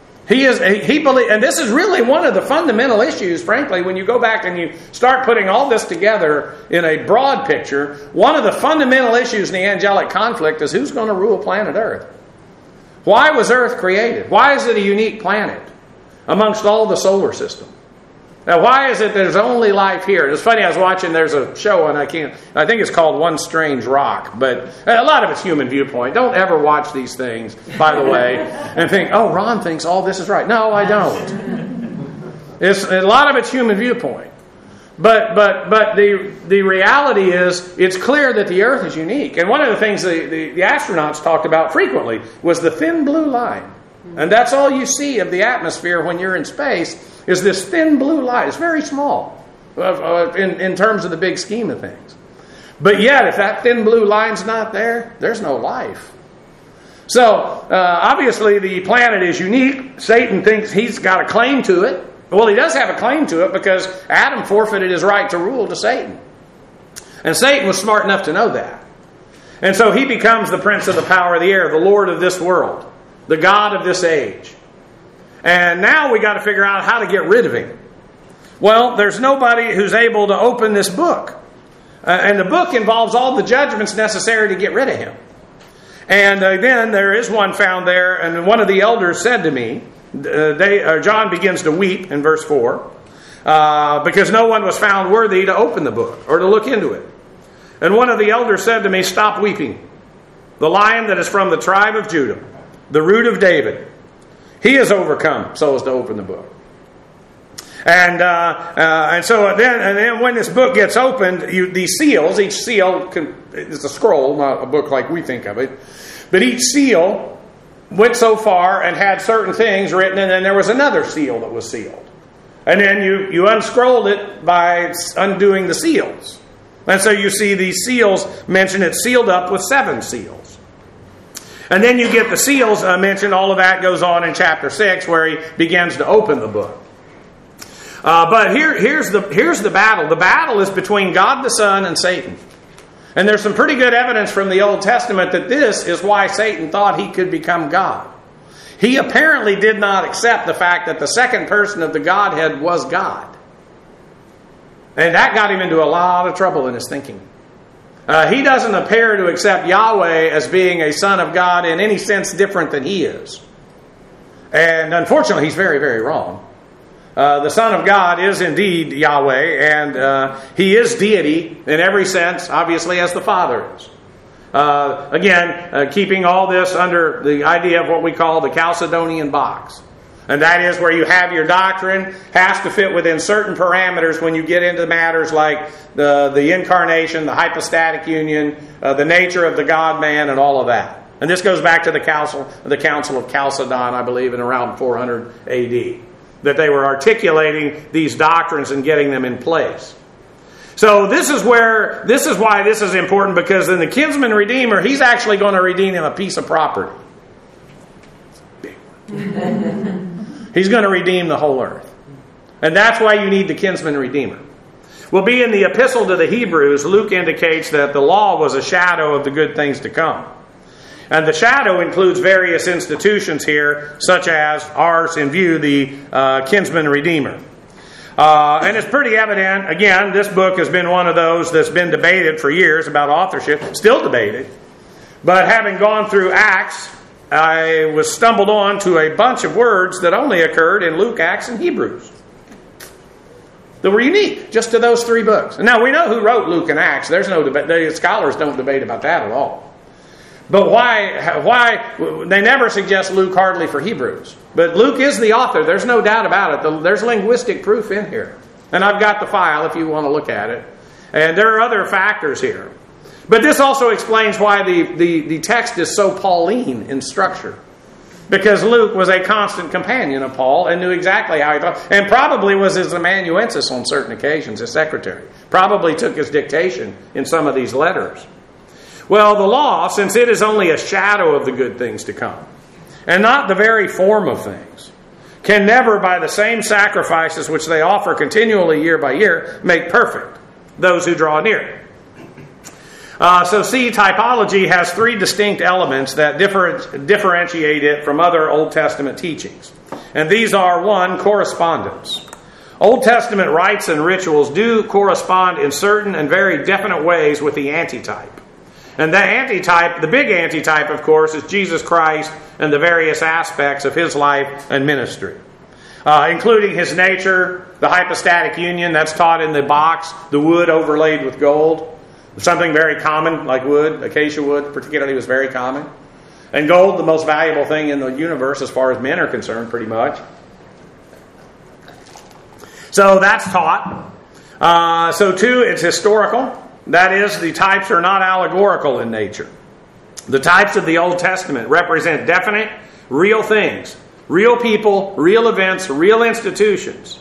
A: And this is really one of the fundamental issues, frankly, when you go back and you start putting all this together in a broad picture. One of the fundamental issues in the angelic conflict is who's going to rule planet Earth. Why was Earth created? Why is it a unique planet amongst all the solar system? Now, why is it there's only life here? It's funny, I was watching, there's a show, and I think it's called One Strange Rock, but a lot of it's human viewpoint. Don't ever watch these things, by the way, and think, "Oh, Ron thinks all this is right." No, I don't. A lot of it's human viewpoint. But the reality is, it's clear that the earth is unique. And one of the things the astronauts talked about frequently was the thin blue line. And that's all you see of the atmosphere when you're in space, is this thin blue line. It's very small in terms of the big scheme of things. But yet, if that thin blue line's not there, there's no life. So, obviously the planet is unique. Satan thinks he's got a claim to it. Well, he does have a claim to it because Adam forfeited his right to rule to Satan. And Satan was smart enough to know that. And so he becomes the prince of the power of the air, the Lord of this world, the God of this age. And now we got to figure out how to get rid of him. Well, there's nobody who's able to open this book. And the book involves all the judgments necessary to get rid of him. And then there is one found there, and one of the elders said to me, John begins to weep in verse 4, because no one was found worthy to open the book or to look into it. And one of the elders said to me, "Stop weeping. The Lion that is from the tribe of Judah, the root of David, he is overcome so as to open the book." And so then when this book gets opened, these seals, each seal is a scroll, not a book like we think of it, but each seal went so far and had certain things written, and then there was another seal that was sealed. And then you unscrolled it by undoing the seals. And so you see these seals mentioned, it's sealed up with 7 seals. And then you get the seals mentioned, all of that goes on in chapter 6 where he begins to open the book. But here's the battle. The battle is between God the Son and Satan. And there's some pretty good evidence from the Old Testament that this is why Satan thought he could become God. He apparently did not accept the fact that the second person of the Godhead was God. And that got him into a lot of trouble in his thinking. He doesn't appear to accept Yahweh as being a son of God in any sense different than he is. And unfortunately, he's very, very wrong. The Son of God is indeed Yahweh, and he is deity in every sense, obviously, as the Father is. Again, keeping all this under the idea of what we call the Chalcedonian box. And that is where you have your doctrine, has to fit within certain parameters when you get into matters like the incarnation, the hypostatic union, the nature of the God-man, and all of that. And this goes back to the Council of Chalcedon, I believe, in around 400 A.D., that they were articulating these doctrines and getting them in place. So this is why this is important, because in the kinsman redeemer, he's actually going to redeem him a piece of property. He's going to redeem the whole earth. And that's why you need the kinsman redeemer. Well, be in the epistle to the Hebrews, Luke indicates that the law was a shadow of the good things to come. And the shadow includes various institutions here, such as ours in view, the kinsman redeemer. And it's pretty evident, again, this book has been one of those that's been debated for years about authorship, still debated. But having gone through Acts, I was stumbled on to a bunch of words that only occurred in Luke, Acts, and Hebrews. That were unique, just to those 3 books. Now, we know who wrote Luke and Acts. There's no debate. The scholars don't debate about that at all. But why they never suggest Luke hardly for Hebrews. But Luke is the author. There's no doubt about it. There's linguistic proof in here. And I've got the file if you want to look at it. And there are other factors here. But this also explains why the text is so Pauline in structure. Because Luke was a constant companion of Paul and knew exactly how he thought. And probably was his amanuensis on certain occasions, his secretary. Probably took his dictation in some of these letters. Well, the law, since it is only a shadow of the good things to come, and not the very form of things, can never, by the same sacrifices which they offer continually year by year, make perfect those who draw near. So see, typology has 3 distinct elements that differentiate it from other Old Testament teachings. And these are, 1, correspondence. Old Testament rites and rituals do correspond in certain and very definite ways with the antitype. And the antitype, the big antitype, of course, is Jesus Christ and the various aspects of his life and ministry. Including his nature, the hypostatic union, that's taught in the box, the wood overlaid with gold. Something very common, like wood, acacia wood particularly, was very common. And gold, the most valuable thing in the universe as far as men are concerned, pretty much. So that's taught. So too, it's historical. That is, the types are not allegorical in nature. The types of the Old Testament represent definite, real things, real people, real events, real institutions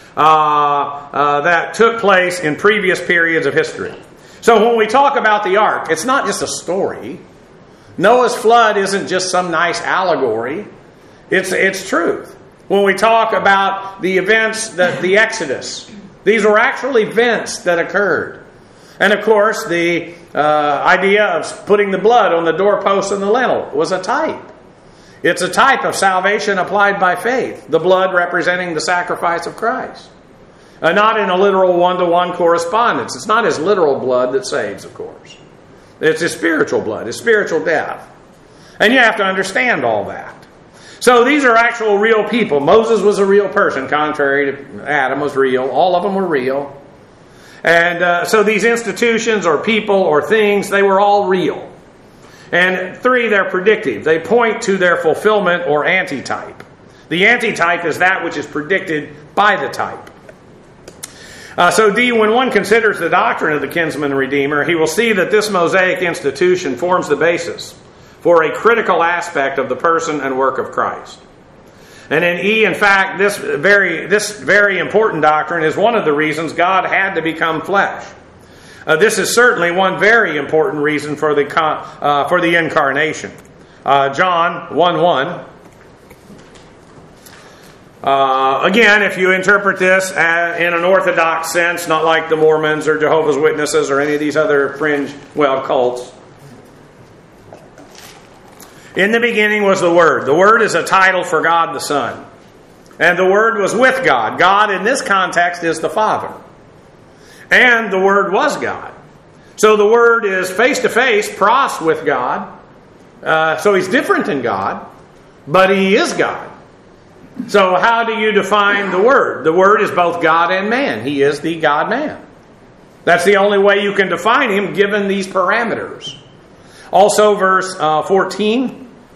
A: that took place in previous periods of history. So when we talk about the ark, it's not just a story. Noah's flood isn't just some nice allegory. It's truth. When we talk about the events, the Exodus, these were actual events that occurred. And of course, the idea of putting the blood on the doorpost and the lintel was a type. It's a type of salvation applied by faith. The blood representing the sacrifice of Christ. Not in a literal one-to-one correspondence. It's not his literal blood that saves, of course. It's his spiritual blood, his spiritual death. And you have to understand all that. So these are actual real people. Moses was a real person, contrary to Adam was real. All of them were real. And so these institutions or people or things, they were all real. And 3, they're predictive. They point to their fulfillment or antitype. The antitype is that which is predicted by the type. So D, when one considers the doctrine of the kinsman redeemer, he will see that this Mosaic institution forms the basis for a critical aspect of the person and work of Christ. And in E, in fact, this very important doctrine is one of the reasons God had to become flesh. This is certainly one very important reason for the incarnation. John 1:1. Again, if you interpret this in an orthodox sense, not like the Mormons or Jehovah's Witnesses or any of these other fringe, cults. In the beginning was the Word. The Word is a title for God the Son. And the Word was with God. God in this context is the Father. And the Word was God. So the Word is face-to-face, pros with God. So He's different than God, but He is God. So how do you define the Word? The Word is both God and man. He is the God-man. That's the only way you can define Him given these parameters. Also verse 14.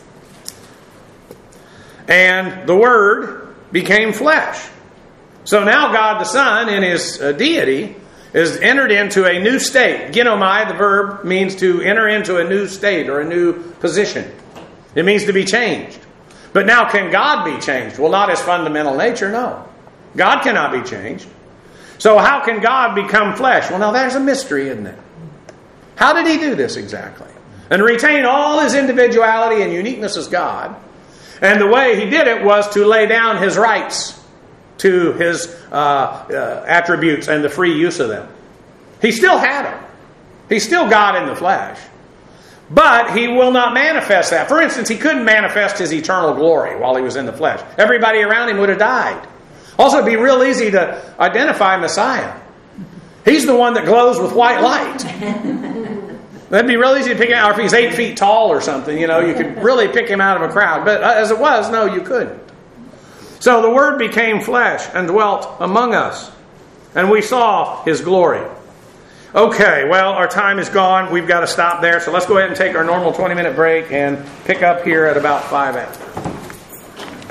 A: And the Word became flesh. So now God the Son in His deity is entered into a new state. Ginomai, the verb, means to enter into a new state or a new position. It means to be changed. But now can God be changed? Well, not His fundamental nature, no. God cannot be changed. So how can God become flesh? Well, now there's a mystery, isn't it? How did He do this exactly? And retain all His individuality and uniqueness as God. And the way He did it was to lay down His rights to His attributes and the free use of them. He still had them. He's still God in the flesh. But He will not manifest that. For instance, He couldn't manifest His eternal glory while He was in the flesh. Everybody around Him would have died. Also, it'd be real easy to identify Messiah. He's the one that glows with white light. That'd be real easy to pick out. Or if He's 8 feet tall or something, you could really pick Him out of a crowd. But as it was, no, you couldn't. So the Word became flesh and dwelt among us. And we saw His glory. Okay, well, our time is gone. We've got to stop there. So let's go ahead and take our normal 20-minute break and pick up here at about 5 after.